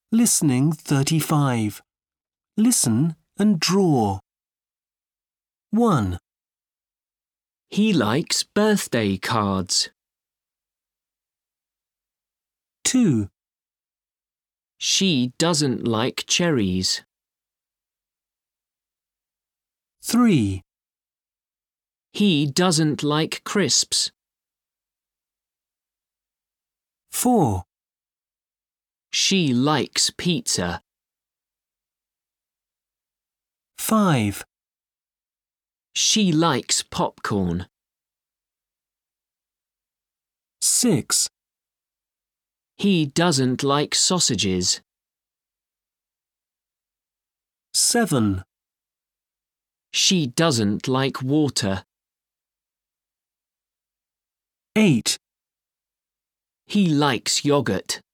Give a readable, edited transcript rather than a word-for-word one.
Listening 35. Listen and draw. 1, He likes birthday cards. 2, She doesn't like cherries. 3, He doesn't like crisps. 4, She likes pizza. 5, She likes popcorn. 6, He doesn't like sausages. 7, She doesn't like water. 8. He likes yogurt.